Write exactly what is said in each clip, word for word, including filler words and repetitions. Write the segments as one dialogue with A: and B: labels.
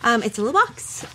A: Um, it's a little box.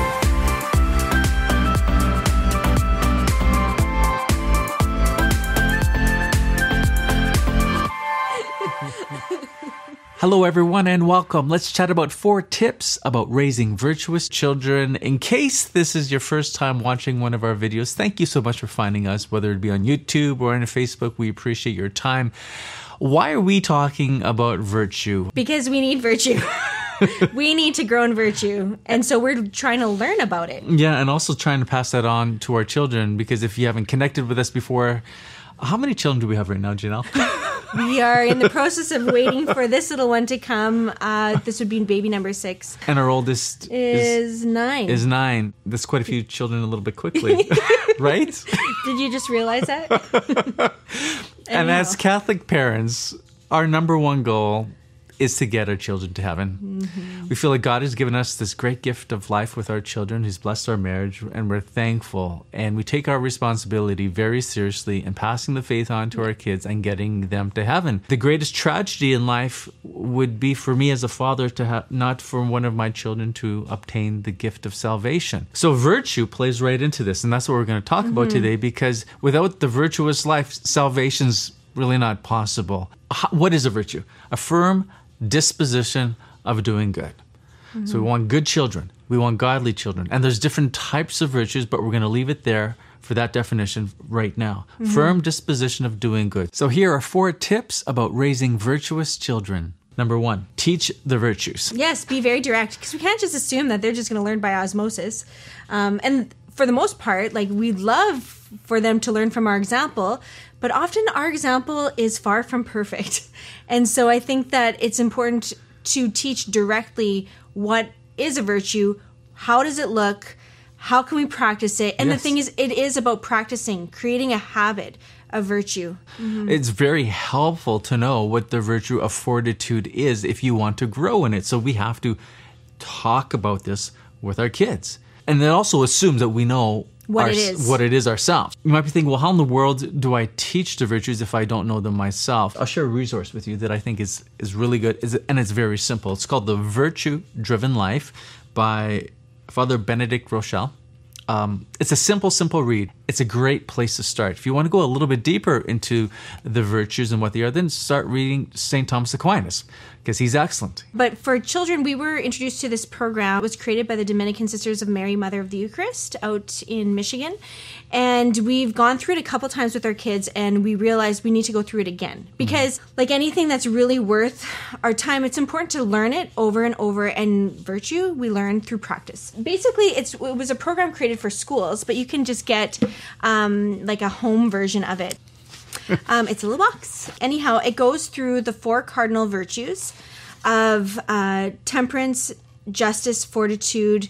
B: Hello, everyone, and welcome. Let's chat about four tips about raising virtuous children. In case this is your first time watching one of our videos, thank you so much for finding us, whether it be on YouTube or on Facebook. We appreciate your time. Why are we talking about virtue?
A: Because we need virtue. We need to grow in virtue. And so we're trying to learn about it.
B: Yeah, and also trying to pass that on to our children, because if you haven't connected with us before, how many children do we have right now, Janelle?
A: We are in the process of waiting for this little one to come. Uh, this would be baby number six.
B: And our oldest
A: is,
B: is
A: nine.
B: Is nine. That's quite a few children a little bit quickly, right?
A: Did you just realize that?
B: And as Catholic parents, our number one goal is to get our children to heaven. Mm-hmm. We feel like God has given us this great gift of life with our children. He's blessed our marriage, and we're thankful. And we take our responsibility very seriously in passing the faith on to our kids and getting them to heaven. The greatest tragedy in life would be for me as a father to have not for one of my children to obtain the gift of salvation. So virtue plays right into this, and that's what we're going to talk mm-hmm. about today, because without the virtuous life, salvation's really not possible. What is a virtue? A firm disposition of doing good. Mm-hmm. So we want good children. We want godly children. And there's different types of virtues, but we're going to leave it there for that definition right now. Mm-hmm. Firm disposition of doing good. So here are four tips about raising virtuous children. Number one, teach the virtues.
A: Yes, be very direct, because we can't just assume that they're just going to learn by osmosis. Um, and for the most part, like, we'd love for them to learn from our example, but often our example is far from perfect. And so I think that it's important to teach directly what is a virtue, how does it look, how can we practice it? And yes. The thing is, it is about practicing, creating a habit of virtue. Mm-hmm.
B: It's very helpful to know what the virtue of fortitude is if you want to grow in it. So we have to talk about this with our kids. And it also assumes that we know
A: What
B: our,
A: it is.
B: What it is ourselves. You might be thinking, well, how in the world do I teach the virtues if I don't know them myself? I'll share a resource with you that I think is, is really good, and it's very simple. It's called The Virtue Driven Life by Father Benedict Rochelle. Um, it's a simple, simple read. It's a great place to start. If you want to go a little bit deeper into the virtues and what they are, then start reading Saint Thomas Aquinas, because he's excellent.
A: But for children, we were introduced to this program. It was created by the Dominican Sisters of Mary, Mother of the Eucharist, out in Michigan. And we've gone through it a couple times with our kids, and we realized we need to go through it again. Because mm-hmm. like anything that's really worth our time, it's important to learn it over and over. And virtue, we learn through practice. Basically, it's, it was a program created for schools, but you can just get um, like a home version of it. Um, it's a little box. Anyhow, it goes through the four cardinal virtues of uh, temperance, justice, fortitude,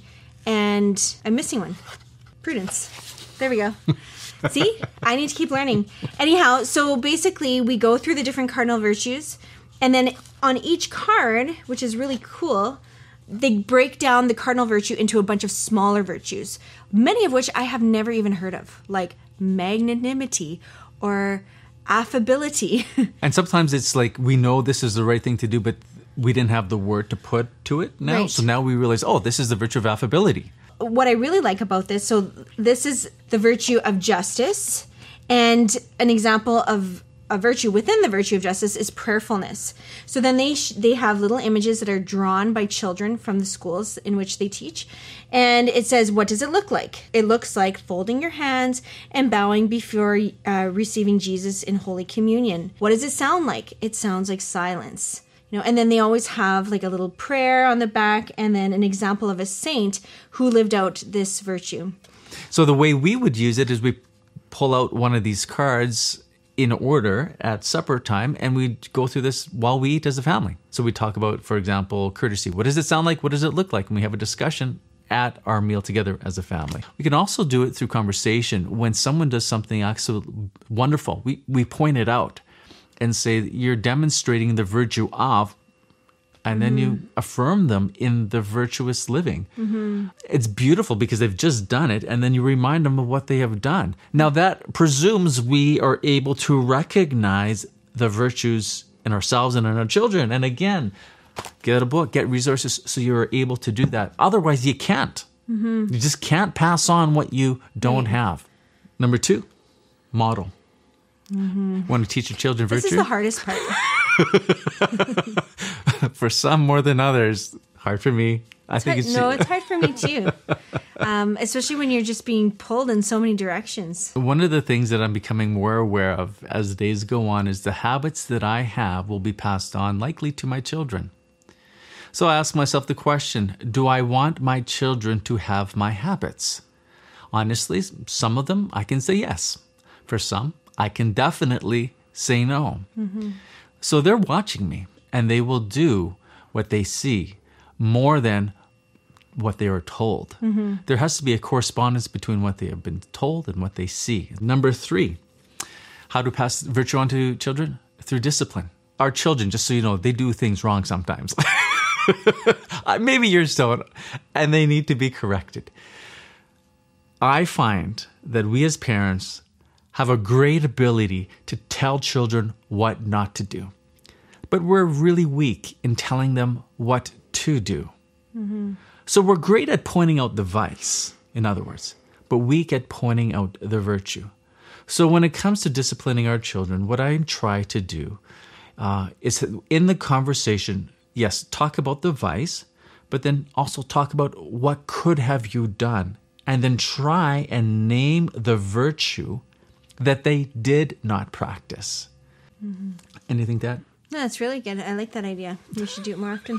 A: and I'm missing one. Prudence. There we go. See? I need to keep learning. Anyhow, so basically we go through the different cardinal virtues, and then on each card, which is really cool, they break down the cardinal virtue into a bunch of smaller virtues, many of which I have never even heard of, like magnanimity or affability.
B: And sometimes it's like we know this is the right thing to do, but we didn't have the word to put to it now. Right. So now we realize, oh, this is the virtue of affability.
A: What I really like about this, so this is the virtue of justice, and an example of a virtue within the virtue of justice is prayerfulness. So then they sh- they have little images that are drawn by children from the schools in which they teach. And it says, what does it look like? It looks like folding your hands and bowing before uh, receiving Jesus in Holy Communion. What does it sound like? It sounds like silence. You know, and then they always have like a little prayer on the back, and then an example of a saint who lived out this virtue.
B: So the way we would use it is we pull out one of these cards in order at supper time, and we go through this while we eat as a family. So we talk about, for example, courtesy. What does it sound like? What does it look like? And we have a discussion at our meal together as a family. We can also do it through conversation. When someone does something absolutely wonderful, we, we point it out and say, you're demonstrating the virtue of, and then mm-hmm. you affirm them in the virtuous living. Mm-hmm. It's beautiful because they've just done it, and then you remind them of what they have done. Now that presumes we are able to recognize the virtues in ourselves and in our children. And again, Get a book, get resources so you're able to do that. Otherwise, you can't. Mm-hmm. You just can't pass on what you don't right. have. Number two, model. Mm-hmm. Want to teach your children virtue?
A: This is the hardest part.
B: For some more than others. Hard for me. I
A: it's
B: think
A: hard,
B: it's
A: no, it's hard for me too. Um, especially when you're just being pulled in so many directions.
B: One of the things that I'm becoming more aware of as days go on is the habits that I have will be passed on likely to my children. So I ask myself the question, do I want my children to have my habits? Honestly, some of them I can say yes. For some, I can definitely say no. Mm-hmm. So they're watching me, and they will do what they see more than what they are told. Mm-hmm. There has to be a correspondence between what they have been told and what they see. Number three, how to pass virtue on to children? Through discipline. Our children, just so you know, they do things wrong sometimes. Maybe yours don't, and they need to be corrected. I find that we as parents have a great ability to tell children what not to do. But we're really weak in telling them what to do. Mm-hmm. So we're great at pointing out the vice, in other words, but weak at pointing out the virtue. So when it comes to disciplining our children, what I try to do uh, is in the conversation, yes, talk about the vice, but then also talk about what could have you done, and then try and name the virtue that they did not practice. Mm-hmm. Anything to add?
A: No, that's really good. I like that idea. You should do it more often.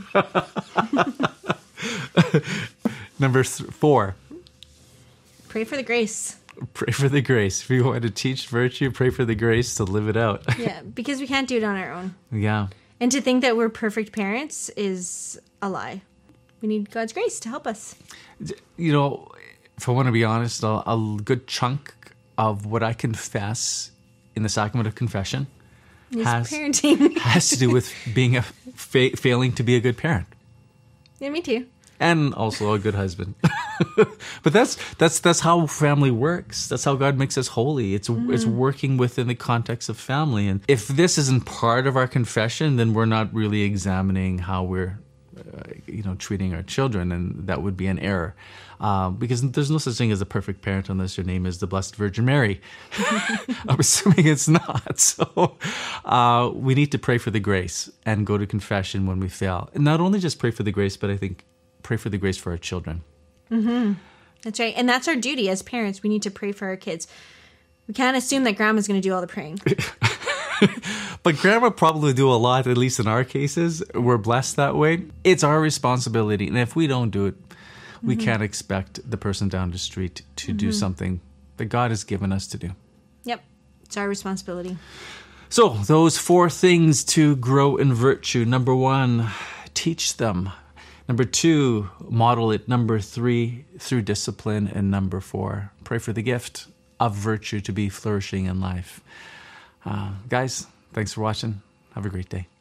B: Number th- four.
A: Pray for the grace.
B: Pray for the grace. If you want to teach virtue, pray for the grace to live it out.
A: Yeah, because we can't do it on our own.
B: Yeah.
A: And to think that we're perfect parents is a lie. We need God's grace to help us.
B: You know, if I want to be honest, a, a good chunk of what I confess in the sacrament of confession has,
A: parenting.
B: has to do with being a fa- failing to be a good parent.
A: Yeah, me too.
B: And also a good husband. But that's that's that's how family works. That's how God makes us holy. It's mm-hmm. it's working within the context of family. And if this isn't part of our confession, then we're not really examining how we're uh, you know treating our children, and that would be an error. Uh, because there's no such thing as a perfect parent unless your name is the Blessed Virgin Mary. I'm assuming it's not. So uh, we need to pray for the grace and go to confession when we fail. And not only just pray for the grace, but I think pray for the grace for our children.
A: Mm-hmm. That's right. And that's our duty as parents. We need to pray for our kids. We can't assume that grandma's going to do all the praying.
B: But grandma probably do a lot, at least in our cases. We're blessed that way. It's our responsibility. And if we don't do it, we mm-hmm. can't expect the person down the street to mm-hmm. do something that God has given us to do.
A: Yep. It's our responsibility.
B: So those four things to grow in virtue. Number one, teach them. Number two, model it. Number three, through discipline. And number four, pray for the gift of virtue to be flourishing in life. Uh, guys, thanks for watching. Have a great day.